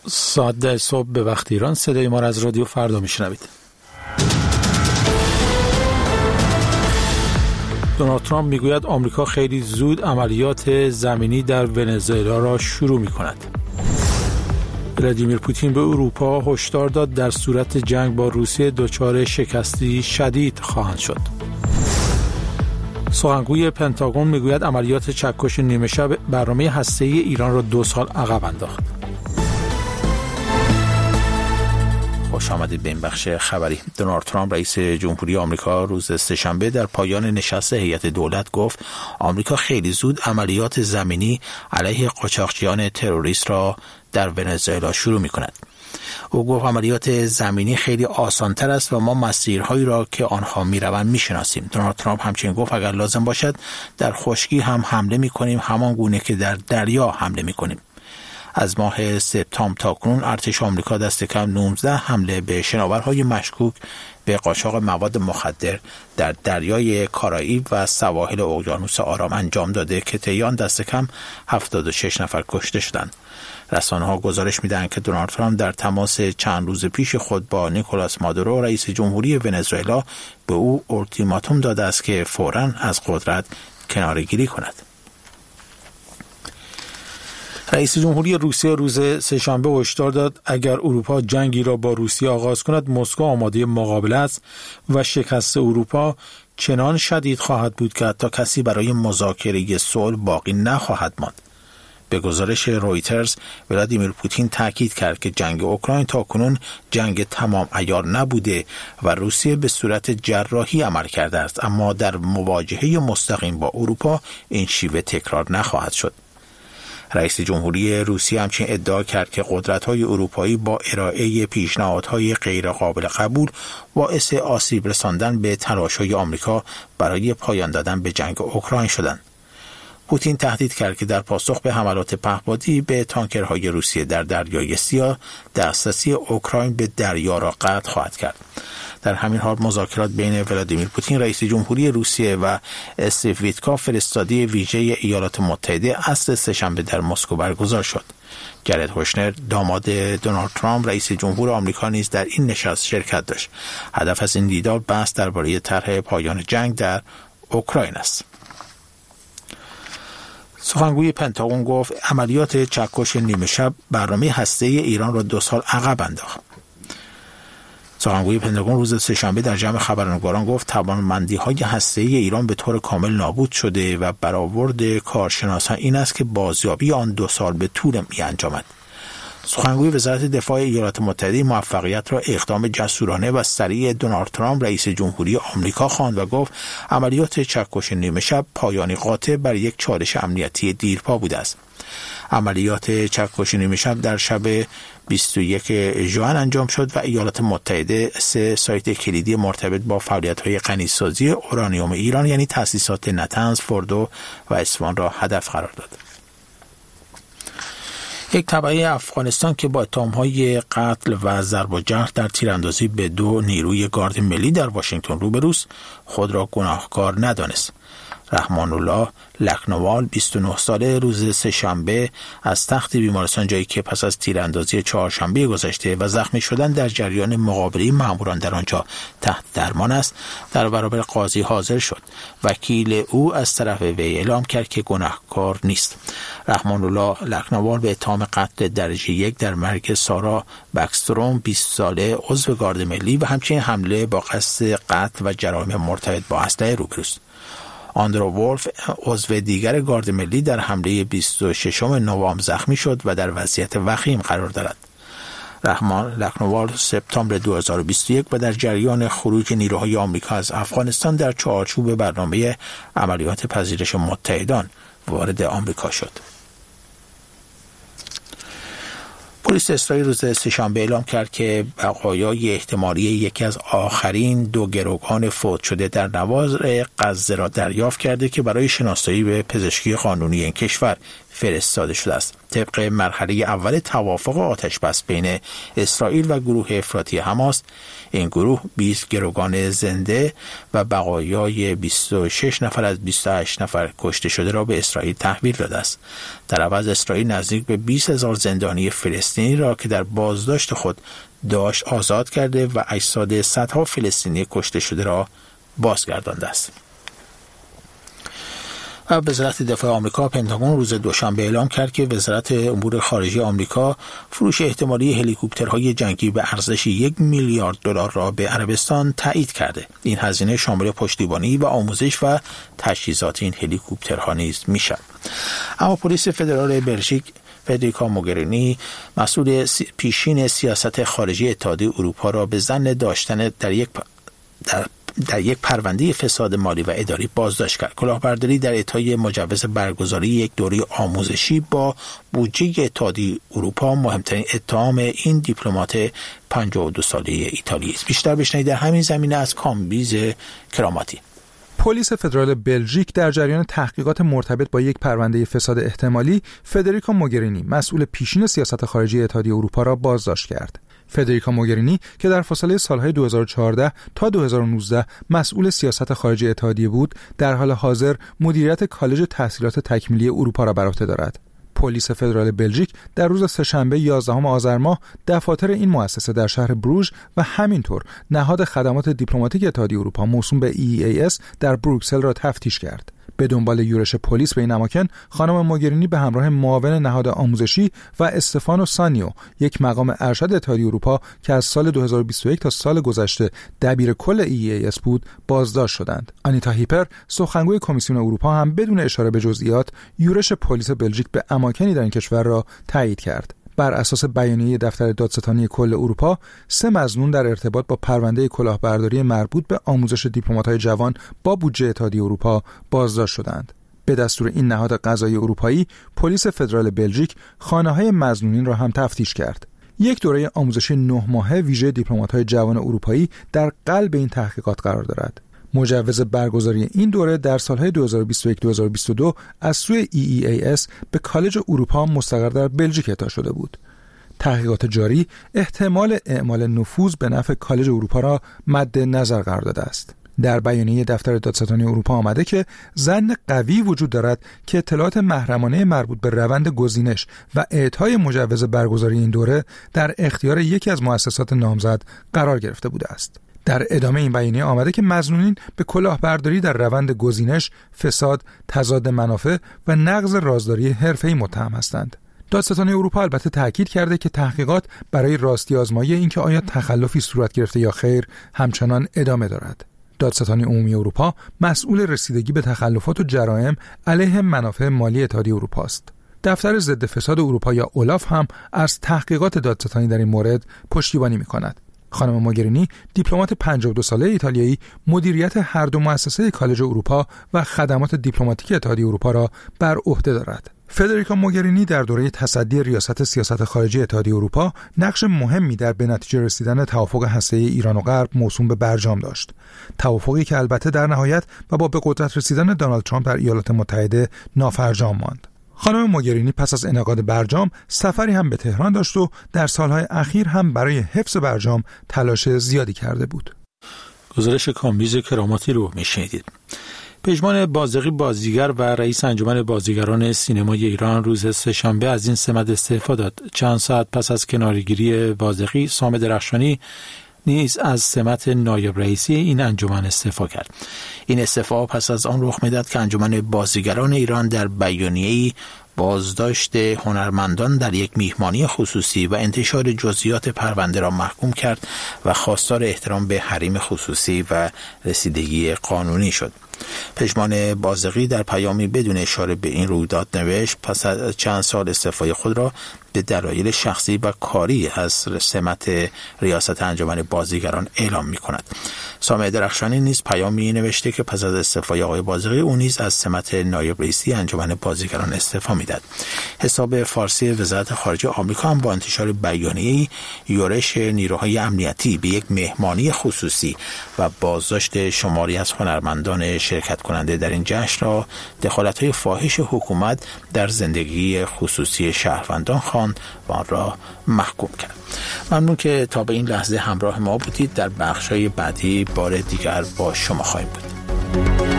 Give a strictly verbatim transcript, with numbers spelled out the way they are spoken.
ساعت ده صبح به وقت ایران. صدای ما را از رادیو فردا میشنوید. دونالد ترامپ میگوید آمریکا خیلی زود عملیات زمینی در ونزوئلا را شروع میکند. ولادیمیر پوتین به اروپا هشدار داد در صورت جنگ با روسیه دچار شکستی شدید خواهند شد. سخنگوی پنتاگون میگوید عملیات چکش نیمه شب برنامه هسته‌ای ایران را دو سال عقب انداخت. خوش آمدید به این بخش خبری. دونالد ترامپ رئیس جمهوری آمریکا روز سه‌شنبه در پایان نشست هیئت دولت گفت آمریکا خیلی زود عملیات زمینی علیه قاچاقچیان تروریست را در ونزوئلا شروع می‌کند. او گفت عملیات زمینی خیلی آسان‌تر است و ما مسیرهایی را که آنها می‌روند می‌شناسیم. دونالد ترامپ همچنین گفت اگر لازم باشد در خشکی هم حمله می‌کنیم، همان گونه که در دریا حمله می‌کنیم. از ماه سپتامبر تا کنون ارتش آمریکا دست کم نوزده حمله به شناورهای مشکوک به قاچاق مواد مخدر در دریای کارائیب و سواحل اقیانوس آرام انجام داده که طی آن دست کم هفتاد و شش نفر کشته شدند. رسانه‌ها گزارش می‌دهند که دونالد ترامپ در تماس چند روز پیش خود با نیکولاس مادورو رئیس جمهوری ونزوئلا به او اولتیماتوم داده است که فوراً از قدرت کناره‌گیری کند. رئیس جمهوری روسیه روز سه‌شنبه هشدار داد اگر اروپا جنگی را با روسیه آغاز کند مسکو آماده مقابله است و شکست اروپا چنان شدید خواهد بود که حتی کسی برای مذاکره صلح باقی نخواهد ماند. به گزارش رویترز ولادیمیر پوتین تاکید کرد که جنگ اوکراین تاکنون جنگ تمام عیار نبوده و روسیه به صورت جراحی عمل کرده است، اما در مواجهه مستقیم با اروپا این شیوه تکرار نخواهد شد. رئیس جمهوری روسیه همچنین ادعا کرد که قدرت‌های اروپایی با ارائه پیشنهادهای غیرقابل قبول باعث آسیب رساندن به تلاش‌های آمریکا برای پایان دادن به جنگ اوکراین شدند. پوتین تهدید کرد که در پاسخ به حملات پهپادی به تانکرهای روسیه در دریای سیاه دسترسی اوکراین به دریا را قطع خواهد کرد. در همین حال مذاکرات بین ولادیمیر پوتین رئیس جمهوری روسیه و استیو ویتکاف فرستاده ویژه ایالات متحده عصر سه‌شنبه در مسکو برگزار شد. جارد کوشنر داماد دونالد ترامپ رئیس جمهور آمریکا نیز در این نشست شرکت داشت. هدف از این دیدار بحث درباره طرح پایان جنگ در اوکراین است. سخنگوی پنتاگون گفت عملیات چکش نیمه شب برنامه هسته‌ای ایران را دو سال عقب انداخت. سخنگوی پنتاگون روز سه‌شنبه در جمع خبرنگاران گفت توانمندی‌های هسته‌ای ایران به طور کامل نابود شده و برآورد کارشناسان این است که بازیابی آن دو سال به طول می‌انجامد. سخنگوی وزارت دفاع ایالات متحده موفقیت را اقدام جسورانه و سریع دونالد ترامپ رئیس جمهوری آمریکا خواند و گفت عملیات چکش نیمه شب پایانی قاطع بر یک چالش امنیتی دیرپا بوده است. عملیات چکش نیمه شب در شب بیست و یک ژوئن انجام شد و ایالات متحده سه سایت کلیدی مرتبط با فعالیت‌های غنی‌سازی اورانیوم ایران یعنی تأسیسات نتنز، فردو و اصفهان را هدف قرار داد. یک تبعه افغانستان که با اتهام‌های قتل و ضرب و جرح در تیراندازی به دو نیروی گارد ملی در واشنگتن روبروست خود را گناهکار ندانست. رحمان الله لکنوال بیست و نه ساله روز سه‌شنبه از تخت بیمارستان جایی که پس از تیراندازی چهارشنبه گذشته و زخمی شدن در جریان مقابله ماموران در آنجا تحت درمان است در برابر قاضی حاضر شد. وکیل او از طرف وی اعلام کرد که گناهکار نیست. رحمان الله لکنوال به اتهام قتل درجه یک در مرگ سارا بکستروم بیست ساله عضو گارد ملی و همچنین حمله با قصد قتل و جرایم مرتبط با اسلحه روبروست. آندرو وولف عضو دیگر گارد ملی در حمله بیست و ششم نوامبر زخمی شد و در وضعیت وخیم قرار دارد. رحمان لکنوال سپتامبر دو هزار و بیست و یک و در جریان خروج نیروهای آمریکا از افغانستان در چارچوب برنامه عملیات پذیرش متحدان وارد آمریکا شد. پلیس اسرائیل روز سه‌شنبه اعلام کرد که بقایای احتمالی یکی از آخرین دو گروگان فوت شده در نوار غزه را دریافت کرده که برای شناسایی به پزشکی قانونی این کشور فرستاده شده است. طبق مرحله اول توافق آتش بس بین اسرائیل و گروه افراطی حماس، این گروه بیست گروگان زنده و بقایای بیست و شش نفر از بیست و هشت نفر کشته شده را به اسرائیل تحویل داده است. در عوض اسرائیل نزدیک به بیست هزار زندانی فلسطینی را که در بازداشت خود داشت آزاد کرده و اجساد صدها فلسطینی کشته شده را بازگردانده است. وزارت دفاع آمریکا پنتاگون روز دوشنبه اعلام کرد که وزارت امور خارجه آمریکا فروش احتمالی هلیکوپترهای جنگی به ارزش یک میلیارد دلار را به عربستان تایید کرده. این هزینه شامل پشتیبانی و آموزش و تجهیزات این هلیکوپترها نیز میشود. اما پلیس فدرال بلژیک فدریکا موگرینی، مسئول پیشین سیاست خارجی اتحادیه اروپا، را به ظن داشتن در یک در در یک پرونده فساد مالی و اداری بازداشت کرد. کلاهبرداری در اعطای مجوز برگزاری یک دوره آموزشی با بودجه اتحادیه اروپا مهمترین اتهام این دیپلمات پنجاه و دو ساله ایتالیایی است. بیشتر بشنوید در همین زمینه از کامبیز کراماتی. پلیس فدرال بلژیک در جریان تحقیقات مرتبط با یک پرونده فساد احتمالی فدریکا موگرینی، مسئول پیشین سیاست خارجی اتحادیه اروپا، را بازداشت کرد. فدریکا موگرینی که در فاصله سالهای دو هزار و چهارده تا دو هزار و نوزده مسئول سیاست خارجی اتحادیه بود، در حال حاضر مدیریت کالج تحصیلات تکمیلی اروپا را بر عهده دارد. پلیس فدرال بلژیک در روز سه‌شنبه یازدهم آذر ماه دفاتر این مؤسسه در شهر بروژ و همینطور نهاد خدمات دیپلماتیک اتحادیه اروپا موسوم به ای ای ای اس در بروکسل را تفتیش کرد. به دنبال یورش پلیس به این اماکن، خانم موگرینی به همراه معاون نهاد آموزشی و استفانو سانیو، یک مقام ارشد اتحادیه اروپا که از سال دو هزار و بیست و یک تا سال گذشته دبیر کل ای ای ای اس بود، بازداشت شدند. آنیتا هیپر، سخنگوی کمیسیون اروپا، هم بدون اشاره به جزئیات یورش پلیس بلژیک به اماکنی در این کشور را تایید کرد. بر اساس بیانیه دفتر دادستانی کل اروپا، سه مظنون در ارتباط با پرونده کلاهبرداری مربوط به آموزش دیپلمات‌های جوان با بودجه اتحادیه اروپا بازداشت شدند. به دستور این نهاد قضایی اروپایی، پلیس فدرال بلژیک خانه‌های مظنونین را هم تفتیش کرد. یک دوره آموزشی نه ماهه ویژه دیپلمات‌های جوان اروپایی در قلب این تحقیقات قرار دارد. مجوز برگزاری این دوره در سالهای دو هزار و بیست و یک تا دو هزار و بیست و دو از سوی ای ای ای اس به کالج اروپا مستقر در بلژیک اعطا شده بود. تحقیقات جاری احتمال اعمال نفوذ به نفع کالج اروپا را مد نظر قرار داده است. در بیانیه دفتر دادستانی اروپا آمده که ظن قوی وجود دارد که اطلاعات محرمانه مربوط به روند گزینش و اعطای مجوز برگزاری این دوره در اختیار یکی از مؤسسات نامزد قرار گرفته بوده است. در ادامه این بیانیه آمده که مظنونین به کلاهبرداری در روند گزینش، فساد، تضاد منافع و نقض رازداری حرفه‌ای متهم هستند. دادستانی اروپا البته تاکید کرده که تحقیقات برای راستی آزمایی اینکه آیا تخلفی صورت گرفته یا خیر همچنان ادامه دارد. دادستانی عمومی اروپا مسئول رسیدگی به تخلفات و جرایم علیه منافع مالی اتحادیه اروپا است. دفتر ضد فساد اروپا یا اولاف هم از تحقیقات دادستانی در این مورد پشتیبانی می‌کند. خانم موگرینی، دیپلمات پنجاه و دو ساله ایتالیایی، مدیریت هر دو مؤسسه کالج اروپا و خدمات دیپلماتیک اتحادیه اروپا را بر عهده دارد. فدریکا موگرینی در دوره تصدی ریاست سیاست خارجی اتحادیه اروپا نقش مهمی در به نتیجه رسیدن توافق هسته‌ای ایران و غرب موسوم به برجام داشت. توافقی که البته در نهایت و با به قدرت رسیدن دونالد ترامپ در ایالات متحده نافرجام ماند. خانم موگرینی پس از انعقاد برجام سفری هم به تهران داشت و در سالهای اخیر هم برای حفظ برجام تلاش زیادی کرده بود. گزارش کامبیز کراماتی رو میشنیدید. پژمان بازیگی بازیگر و رئیس انجمن بازیگران سینمای ایران روز سه‌شنبه از این سمت استعفا داد. چند ساعت پس از کناره‌گیری بازیگی، سام درخشانی نیز از سمت نایب رئیسی این انجمن استعفا کرد. این استعفا پس از آن رخ می‌داد که انجمن بازیگران ایران در بیانیه‌ای بازداشت هنرمندان در یک میهمانی خصوصی و انتشار جزئیات پرونده را محکوم کرد و خواستار احترام به حریم خصوصی و رسیدگی قانونی شد. پژمان بازیگی در پیامی بدون اشاره به این رویداد نوشت پس از چند سال استعفای خود را به دلایل شخصی و کاری از سمت ریاست انجمن بازیگران اعلام می کند. سامع درخشانی نیز پیامی نوشته که پس از استعفای آقای بازرگانی او نیز از سمت نایب رئیسی انجمن بازیگران استعفا میداد. حساب فارسی وزارت خارجه آمریکا هم با انتشار بیانیه‌ای یورش نیروهای امنیتی به یک مهمانی خصوصی و بازداشت شماری از هنرمندان شرکت کننده در این جشن را دخالت‌های فاحش حکومت در زندگی خصوصی شهروندان خواند و آن را محکوم کرد. ممنون که تا به این لحظه همراه ما بودید. در بخش‌های بعدی بار دیگر با شما خواهیم بود.